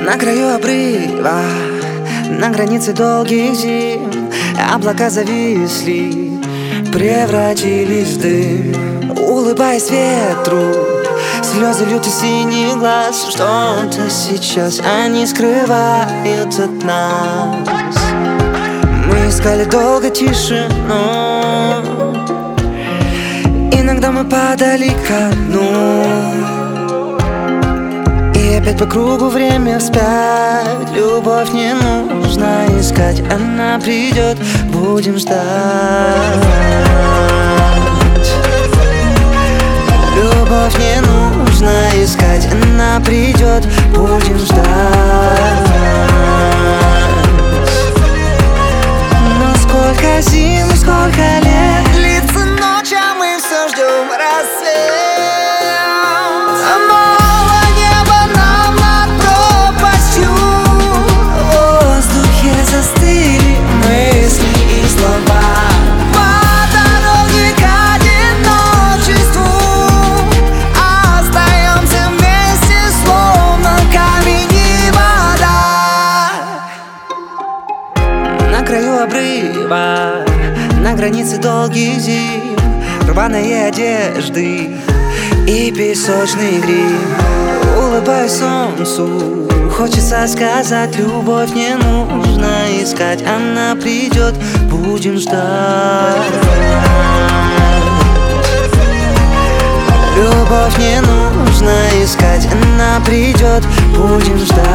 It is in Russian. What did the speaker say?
На краю обрыва, на границе долгих зим, облака зависли, превратились в дым. Улыбаясь ветру, слезы льют из синих глаз. Что-то сейчас они скрывают от нас. Мы искали долго тишину, иногда мы падали ко дну. И опять по кругу время вспять. Любовь не нужно искать, она придет, будем ждать. Любовь не нужно искать, она придет, будем ждать. Но сколько зим, сколько лет длится ночь, а мы все ждем рассвет. На краю обрыва, на границе долгих зим, рваные одежды и песочный грим. Улыбаюсь солнцу, хочется сказать: любовь не нужно искать, она придет, будем ждать. Любовь не нужно искать, она придет, будем ждать.